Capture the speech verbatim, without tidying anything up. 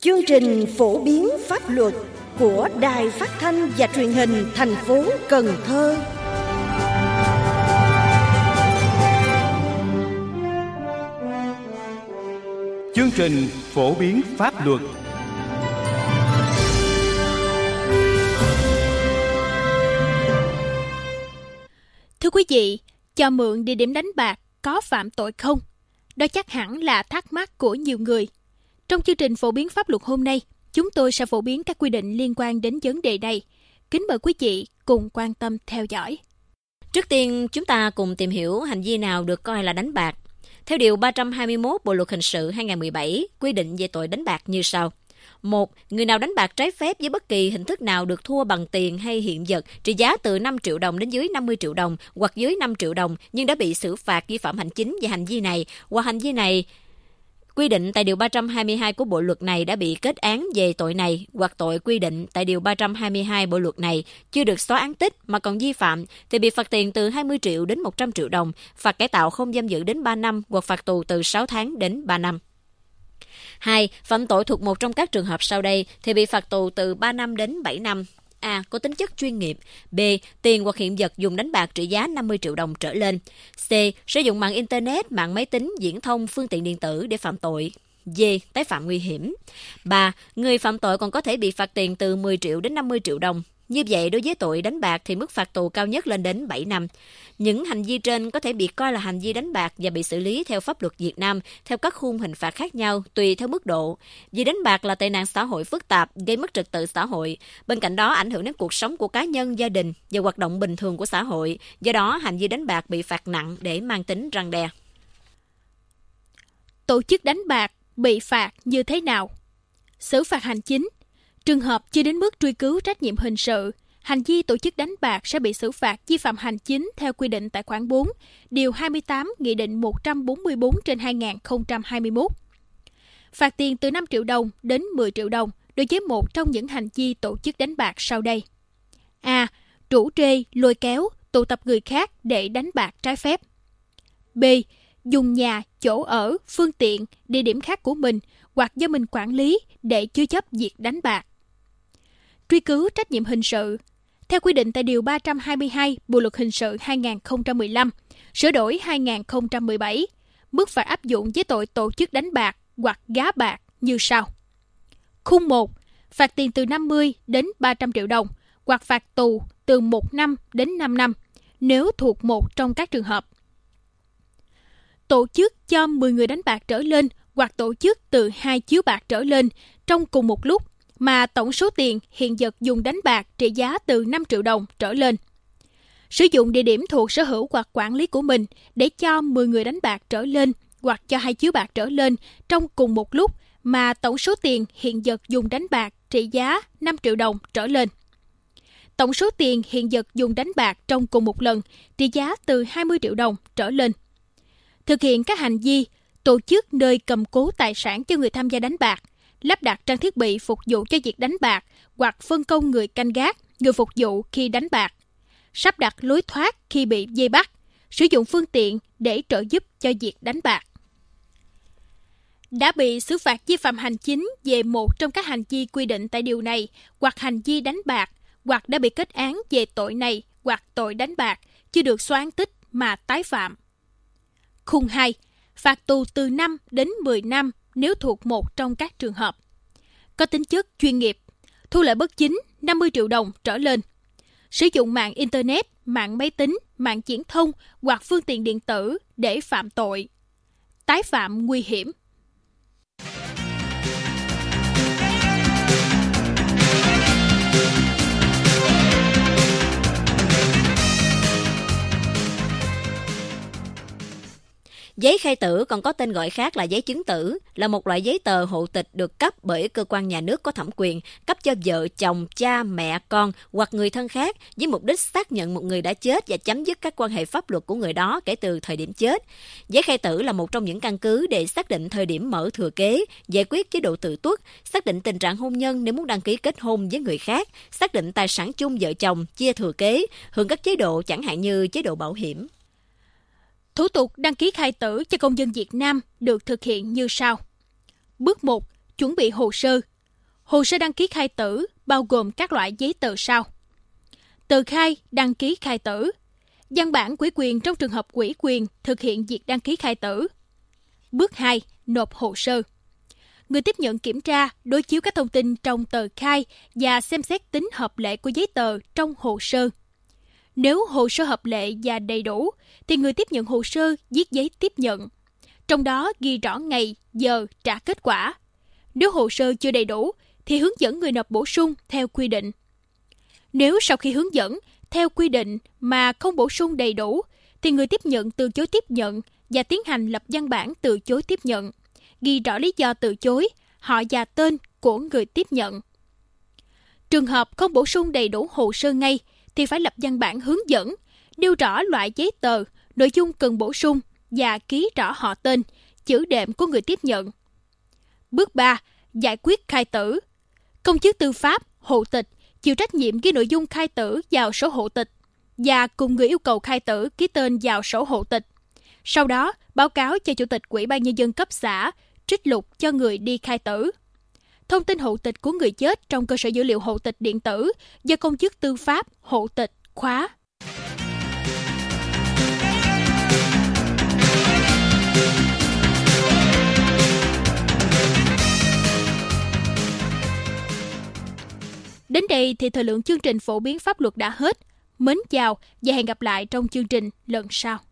Chương trình phổ biến pháp luật của Đài Phát thanh và Truyền hình thành phố Cần Thơ. Chương trình phổ biến pháp luật. Thưa quý vị, cho mượn địa điểm đánh bạc có phạm tội không? Đó chắc hẳn là thắc mắc của nhiều người. Trong chương trình phổ biến pháp luật hôm nay, chúng tôi sẽ phổ biến các quy định liên quan đến vấn đề này. Kính mời quý vị cùng quan tâm theo dõi. Trước tiên, chúng ta cùng tìm hiểu hành vi nào được coi là đánh bạc. Theo Điều ba trăm hai mươi mốt Bộ Luật Hình sự hai nghìn không trăm mười bảy, quy định về tội đánh bạc như sau. một. Người nào đánh bạc trái phép với bất kỳ hình thức nào được thua bằng tiền hay hiện vật trị giá từ năm triệu đồng đến dưới năm mươi triệu đồng hoặc dưới năm triệu đồng nhưng đã bị xử phạt vi phạm hành chính về hành vi này hoặc hành vi này quy định tại Điều ba trăm hai mươi hai của Bộ Luật này đã bị kết án về tội này hoặc tội quy định tại Điều ba trăm hai mươi hai Bộ Luật này chưa được xóa án tích mà còn vi phạm thì bị phạt tiền từ hai mươi triệu đến một trăm triệu đồng, phạt cải tạo không giam giữ đến ba năm hoặc phạt tù từ sáu tháng đến ba năm. hai. Phạm tội thuộc một trong các trường hợp sau đây thì bị phạt tù từ ba năm đến bảy năm. A. Có tính chất chuyên nghiệp. B. Tiền hoặc hiện vật dùng đánh bạc trị giá năm mươi triệu đồng trở lên. C. Sử dụng mạng Internet, mạng máy tính, viễn thông, phương tiện điện tử để phạm tội. D. Tái phạm nguy hiểm. ba. Người phạm tội còn có thể bị phạt tiền từ mười triệu đến năm mươi triệu đồng. Như vậy, đối với tội đánh bạc thì mức phạt tù cao nhất lên đến bảy năm. Những hành vi trên có thể bị coi là hành vi đánh bạc và bị xử lý theo pháp luật Việt Nam theo các khung hình phạt khác nhau tùy theo mức độ. Vì đánh bạc là tệ nạn xã hội phức tạp, gây mất trật tự xã hội. Bên cạnh đó, ảnh hưởng đến cuộc sống của cá nhân, gia đình và hoạt động bình thường của xã hội. Do đó, hành vi đánh bạc bị phạt nặng để mang tính răn đe. Tổ chức đánh bạc bị phạt như thế nào? Xử phạt hành chính. Trường hợp chưa đến mức truy cứu trách nhiệm hình sự, hành vi tổ chức đánh bạc sẽ bị xử phạt vi phạm hành chính theo quy định tại khoản bốn, điều hai mươi tám, Nghị định một trăm bốn mươi tư trên hai nghìn không trăm hai mươi mốt. Phạt tiền từ năm triệu đồng đến mười triệu đồng đối với một trong những hành vi tổ chức đánh bạc sau đây. A. Rủ rê, lôi kéo, tụ tập người khác để đánh bạc trái phép. B. Dùng nhà, chỗ ở, phương tiện, địa điểm khác của mình hoặc do mình quản lý để chứa chấp việc đánh bạc. Truy cứu trách nhiệm hình sự. Theo quy định tại Điều ba trăm hai mươi hai Bộ Luật Hình sự hai nghìn không trăm mười lăm, sửa đổi hai nghìn không trăm mười bảy, mức phạt áp dụng với tội tổ chức đánh bạc hoặc gá bạc như sau. Khung một. Phạt tiền từ năm mươi đến ba trăm triệu đồng hoặc phạt tù từ một năm đến năm năm nếu thuộc một trong các trường hợp. Tổ chức cho mười người đánh bạc trở lên hoặc tổ chức từ hai chiếu bạc trở lên trong cùng một lúc mà tổng số tiền hiện vật dùng đánh bạc trị giá từ năm triệu đồng trở lên. Sử dụng địa điểm thuộc sở hữu hoặc quản lý của mình để cho mười người đánh bạc trở lên hoặc cho hai chiếu bạc trở lên trong cùng một lúc mà tổng số tiền hiện vật dùng đánh bạc trị giá năm triệu đồng trở lên. Tổng số tiền hiện vật dùng đánh bạc trong cùng một lần trị giá từ hai mươi triệu đồng trở lên. Thực hiện các hành vi tổ chức nơi cầm cố tài sản cho người tham gia đánh bạc, lắp đặt trang thiết bị phục vụ cho việc đánh bạc hoặc phân công người canh gác, người phục vụ khi đánh bạc, sắp đặt lối thoát khi bị vây bắt, sử dụng phương tiện để trợ giúp cho việc đánh bạc. Đã bị xử phạt vi phạm hành chính về một trong các hành vi quy định tại điều này hoặc hành vi đánh bạc hoặc đã bị kết án về tội này hoặc tội đánh bạc chưa được xóa án tích mà tái phạm. Khung hai. Phạt tù từ năm đến mười năm nếu thuộc một trong các trường hợp. Có tính chất chuyên nghiệp. Thu lợi bất chính năm mươi triệu đồng trở lên. Sử dụng mạng Internet, mạng máy tính, mạng viễn thông hoặc phương tiện điện tử để phạm tội. Tái phạm nguy hiểm. Giấy khai tử còn có tên gọi khác là giấy chứng tử, là một loại giấy tờ hộ tịch được cấp bởi cơ quan nhà nước có thẩm quyền, cấp cho vợ, chồng, cha, mẹ, con hoặc người thân khác với mục đích xác nhận một người đã chết và chấm dứt các quan hệ pháp luật của người đó kể từ thời điểm chết. Giấy khai tử là một trong những căn cứ để xác định thời điểm mở thừa kế, giải quyết chế độ tự tuất, xác định tình trạng hôn nhân nếu muốn đăng ký kết hôn với người khác, xác định tài sản chung vợ chồng, chia thừa kế, hưởng các chế độ chẳng hạn như chế độ bảo hiểm. Thủ tục đăng ký khai tử cho công dân Việt Nam được thực hiện như sau. Bước một. Chuẩn bị hồ sơ, Hồ sơ đăng ký khai tử bao gồm các loại giấy tờ sau: tờ khai đăng ký khai tử, văn bản ủy quyền trong trường hợp ủy quyền thực hiện việc đăng ký khai tử. Bước hai. Nộp hồ sơ. Người tiếp nhận kiểm tra, đối chiếu các thông tin trong tờ khai và xem xét tính hợp lệ của giấy tờ trong hồ sơ. Nếu hồ sơ hợp lệ và đầy đủ, thì người tiếp nhận hồ sơ viết giấy tiếp nhận. Trong đó ghi rõ ngày, giờ trả kết quả. Nếu hồ sơ chưa đầy đủ, thì hướng dẫn người nộp bổ sung theo quy định. Nếu sau khi hướng dẫn theo quy định mà không bổ sung đầy đủ, thì người tiếp nhận từ chối tiếp nhận và tiến hành lập văn bản từ chối tiếp nhận, ghi rõ lý do từ chối, họ và tên của người tiếp nhận. Trường hợp không bổ sung đầy đủ hồ sơ ngay, thì phải lập văn bản hướng dẫn, nêu rõ loại giấy tờ, nội dung cần bổ sung và ký rõ họ tên, chữ đệm của người tiếp nhận. Bước ba. Giải quyết khai tử. Công chức tư pháp, hộ tịch chịu trách nhiệm ghi nội dung khai tử vào sổ hộ tịch và cùng người yêu cầu khai tử ký tên vào sổ hộ tịch. Sau đó, báo cáo cho Chủ tịch Ủy ban Nhân dân cấp xã, trích lục cho người đi khai tử. Thông tin hộ tịch của người chết trong cơ sở dữ liệu hộ tịch điện tử do công chức tư pháp, hộ tịch khóa. Đến đây thì thời lượng chương trình phổ biến pháp luật đã hết. Mến chào và hẹn gặp lại trong chương trình lần sau.